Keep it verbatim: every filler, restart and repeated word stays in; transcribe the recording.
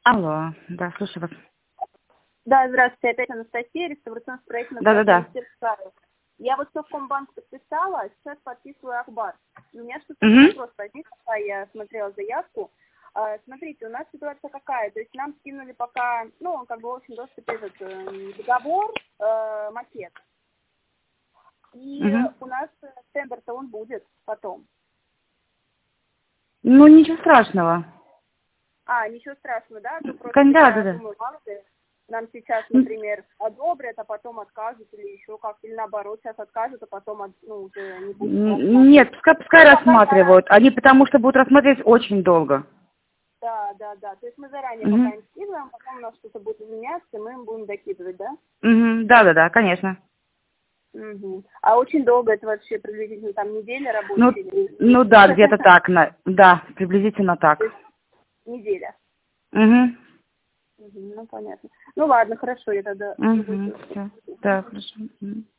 Алло, да, слушаю вас. Да, здравствуйте, опять Анастасия, реставрационно-строительный Да-да-да. мастерская. Я вот в Совкомбанк подписала, сейчас подписываю Ахбар. И у меня что-то Угу. вопрос возник, пока я смотрела заявку. А, смотрите, у нас ситуация какая? То есть нам скинули пока, ну, как бы, в общем, доступ этот э, договор, э, макет. И Угу. у нас тендер-то он будет потом. Ну, ничего страшного. А, ничего страшного, да? То просто Да, да, я да. думаю, мало ли, нам сейчас, например, одобрят, а потом откажут, или еще как, или наоборот, сейчас откажут, а потом от- ну, уже не будут рассматривать. Нет, пускай, пускай Ну, пока заранее, рассматривают. Они потому что будут рассматривать очень долго. да, да, да. То есть мы заранее Угу. пока им скидываем, потом у нас что-то будет изменяться, мы им будем докидывать, да? Угу. Да, да, да, конечно. Угу. А очень долго это вообще приблизительно там неделя Ну, рабочая или ну да, где-то так, на, да, приблизительно так. То есть неделя. Угу. Мгм, ну понятно. Ну ладно, хорошо, я тогда. Угу. Все. Да, хорошо. Мгм.